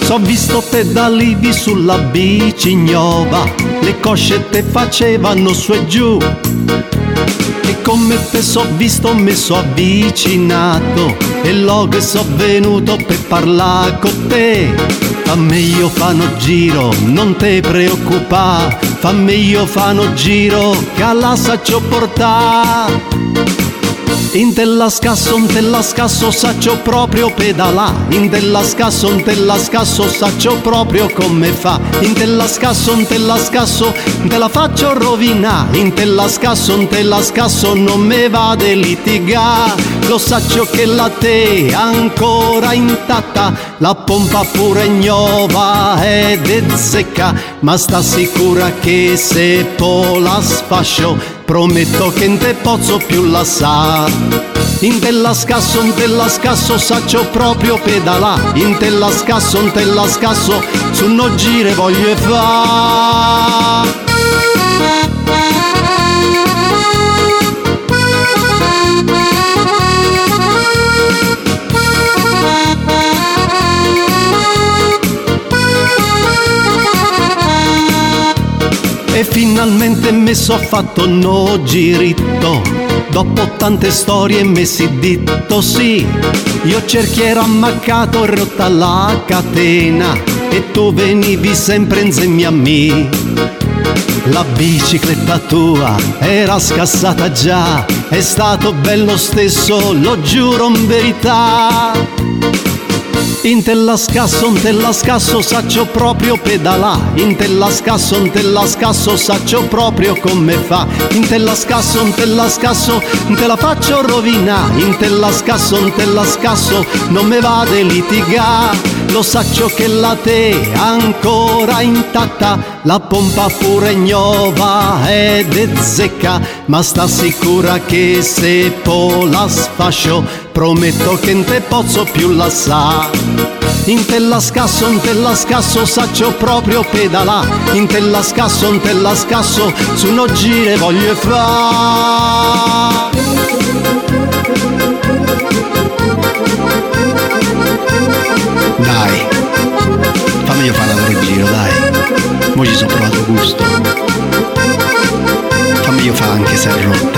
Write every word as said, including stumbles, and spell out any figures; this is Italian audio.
S'ho visto pedalivi sulla bici gnova, le cosce te facevano su e giù, e come te s'ho visto me so avvicinato, e loghe so venuto per parlare con te. Fammi io fanno giro, non te preoccupa, fammi io fanno giro, che alla saccio portare. In della scasso, in della scasso, saccio proprio pedalà. In della scasso, in della scasso, saccio proprio come fa. In della scasso, in della scasso, te la faccio rovinare. In della scasso, in della scasso, non me va de litigà. Lo saccio che la te ancora intatta, la pompa pure gnova ed è secca, ma sta sicura che se po la sfascio, prometto che non te posso più lasciare. In della scasso, in della scasso, saccio proprio pedalà. In della scasso, in della scasso, su no gire voglio fa. E finalmente me so fatto no giritto, dopo tante storie messi ditto sì. Io cerchiero ammaccato e rotta la catena, e tu venivi sempre insieme a me. La bicicletta tua era scassata già, è stato bello stesso, lo giuro in verità. In della scasso, in della scasso, saccio proprio pedalà. In della scasso, in della scasso, saccio proprio come fa. In della scasso, in della scasso, te la faccio rovinare. In della scasso, in della scasso, non me va de litigà. Lo saccio che la te ancora intatta, la pompa pure gnova ed è zecca, ma sta sicura che se po la sfascio, prometto che non te posso più lasciare. In della scasso, in della scasso, saccio proprio pedalà. In della scasso, in della scasso, su no gire voglio fa. Dai, fammi io fare lavoro in giro, dai. Mo ci sono provato gusto. Fammi io fare anche se è rotta.